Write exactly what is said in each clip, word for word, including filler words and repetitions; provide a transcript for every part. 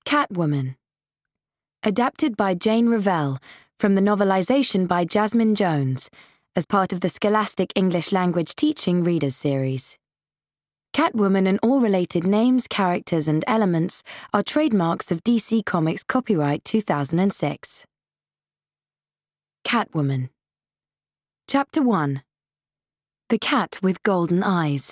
Catwoman. Adapted by Jane Revell from the novelisation by Jasmine Jones as part of the Scholastic English Language Teaching Readers Series. Catwoman and all related names, characters and elements are trademarks of D C Comics copyright two thousand six. Catwoman. Chapter one. The Cat with Golden Eyes.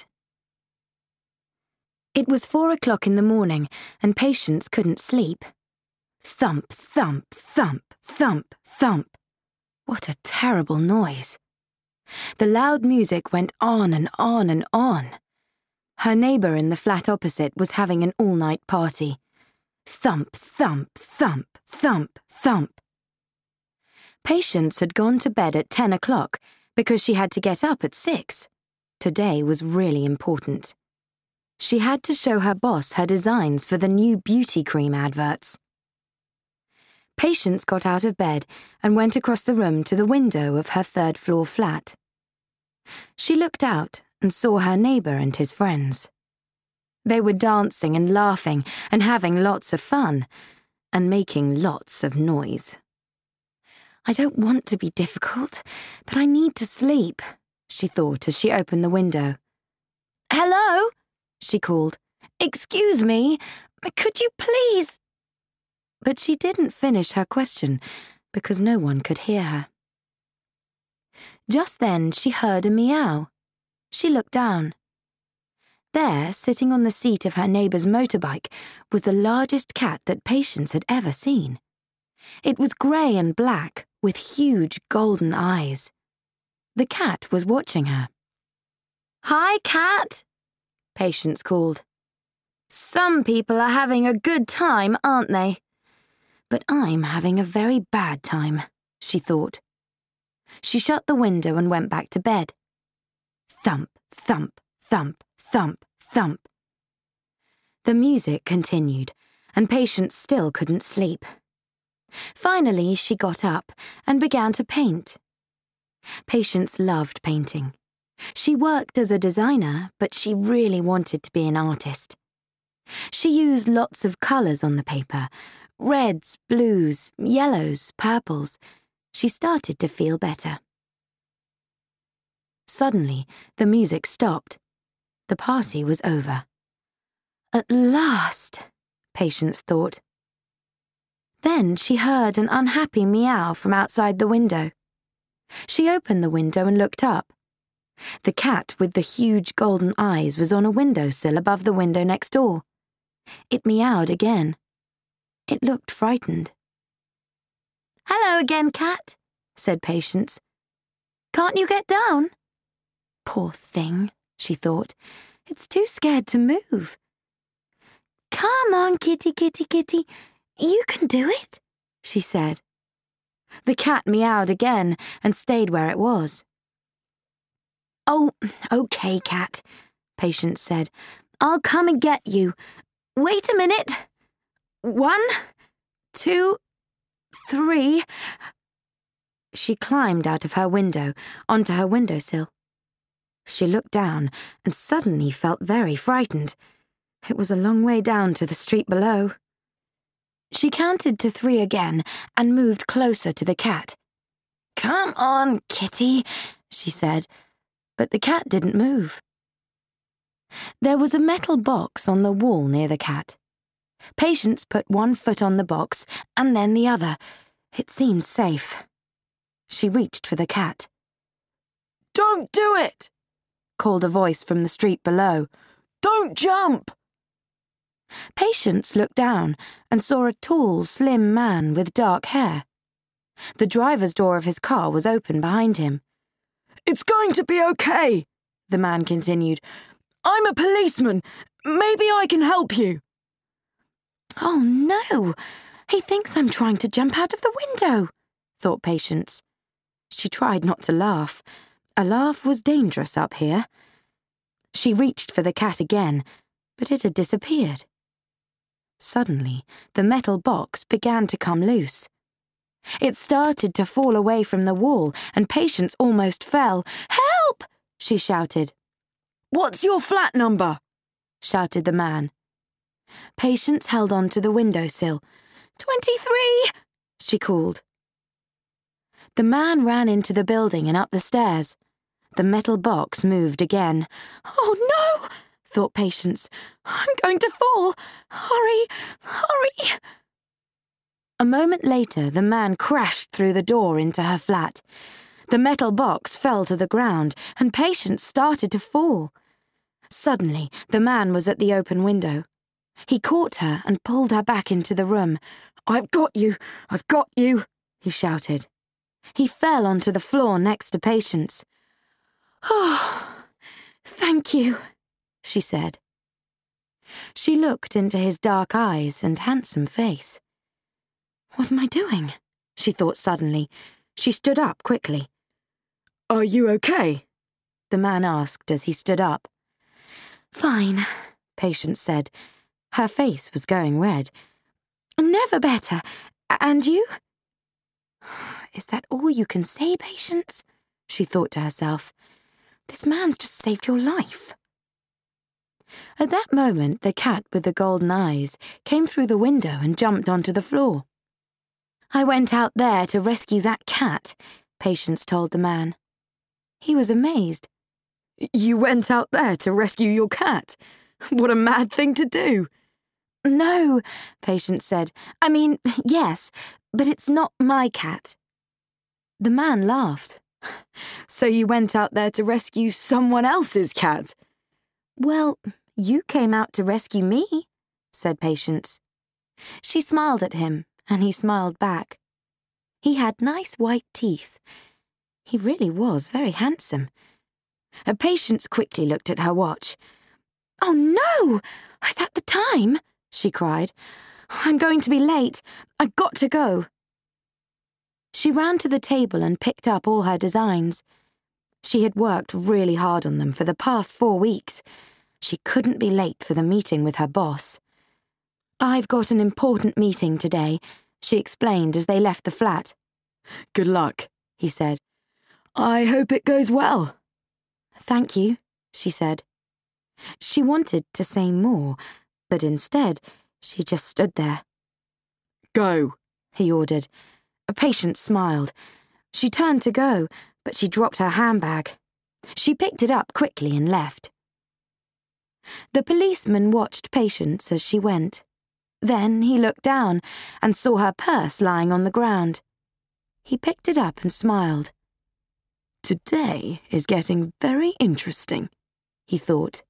It was four o'clock in the morning, and Patience couldn't sleep. Thump, thump, thump, thump, thump. What a terrible noise. The loud music went on and on and on. Her neighbour in the flat opposite was having an all-night party. Thump, thump, thump, thump, thump. Patience had gone to bed at ten o'clock because she had to get up at six. Today was really important. She had to show her boss her designs for the new beauty cream adverts. Patience got out of bed and went across the room to the window of her third-floor flat. She looked out and saw her neighbour and his friends. They were dancing and laughing and having lots of fun and making lots of noise. I don't want to be difficult, but I need to sleep, she thought as she opened the window. Hello? She called. Excuse me, could you please? But she didn't finish her question because no one could hear her. Just then she heard a meow. She looked down. There, sitting on the seat of her neighbour's motorbike, was the largest cat that Patience had ever seen. It was grey and black, with huge golden eyes. The cat was watching her. Hi, cat, Patience called. Some people are having a good time, aren't they? But I'm having a very bad time, she thought. She shut the window and went back to bed. Thump, thump, thump, thump, thump. The music continued, and Patience still couldn't sleep. Finally, she got up and began to paint. Patience loved painting. She worked as a designer, but she really wanted to be an artist. She used lots of colours on the paper, reds, blues, yellows, purples. She started to feel better. Suddenly, the music stopped. The party was over. At last, Patience thought. Then she heard an unhappy meow from outside the window. She opened the window and looked up. The cat with the huge golden eyes was on a windowsill above the window next door. It meowed again. It looked frightened. Hello again, cat, said Patience. Can't you get down? Poor thing, she thought. It's too scared to move. Come on, kitty, kitty, kitty. You can do it, she said. The cat meowed again and stayed where it was. Oh, okay, cat, Patience said. I'll come and get you. Wait a minute. One, two, three. She climbed out of her window onto her windowsill. She looked down and suddenly felt very frightened. It was a long way down to the street below. She counted to three again and moved closer to the cat. Come on, kitty, she said, but the cat didn't move. There was a metal box on the wall near the cat. Patience put one foot on the box and then the other. It seemed safe. She reached for the cat. Don't do it, called a voice from the street below. Don't jump! Patience looked down and saw a tall, slim man with dark hair. The driver's door of his car was open behind him. It's going to be okay, the man continued. I'm a policeman. Maybe I can help you. Oh, no. He thinks I'm trying to jump out of the window, thought Patience. She tried not to laugh. A laugh was dangerous up here. She reached for the cat again, but it had disappeared. Suddenly, the metal box began to come loose. It started to fall away from the wall, and Patience almost fell. Help! She shouted. What's your flat number? Shouted the man. Patience held on to the windowsill. Twenty-three, she called. The man ran into the building and up the stairs. The metal box moved again. Oh no, thought Patience. I'm going to fall. Hurry, hurry. A moment later, the man crashed through the door into her flat. The metal box fell to the ground, and Patience started to fall. Suddenly, the man was at the open window. He caught her and pulled her back into the room. I've got you! I've got you! He shouted. He fell onto the floor next to Patience. Oh, thank you, she said. She looked into his dark eyes and handsome face. What am I doing? She thought suddenly. She stood up quickly. Are you okay? The man asked as he stood up. Fine, Patience said. Her face was going red. Never better. And you? Is that all you can say, Patience? She thought to herself. This man's just saved your life. At that moment, the cat with the golden eyes came through the window and jumped onto the floor. I went out there to rescue that cat, Patience told the man. He was amazed. You went out there to rescue your cat? What a mad thing to do. No, Patience said. I mean, yes, but it's not my cat. The man laughed. So you went out there to rescue someone else's cat? Well, you came out to rescue me, said Patience. She smiled at him, and he smiled back. He had nice white teeth. He really was very handsome. Patience quickly looked at her watch. Oh no! Is that the time? She cried. I'm going to be late. I've got to go. She ran to the table and picked up all her designs. She had worked really hard on them for the past four weeks. She couldn't be late for the meeting with her boss. I've got an important meeting today, she explained as they left the flat. Good luck, he said. I hope it goes well. Thank you, she said. She wanted to say more, but instead, she just stood there. Go, he ordered. Patience smiled. She turned to go, but she dropped her handbag. She picked it up quickly and left. The policeman watched Patience as she went. Then he looked down and saw her purse lying on the ground. He picked it up and smiled. Today is getting very interesting, he thought.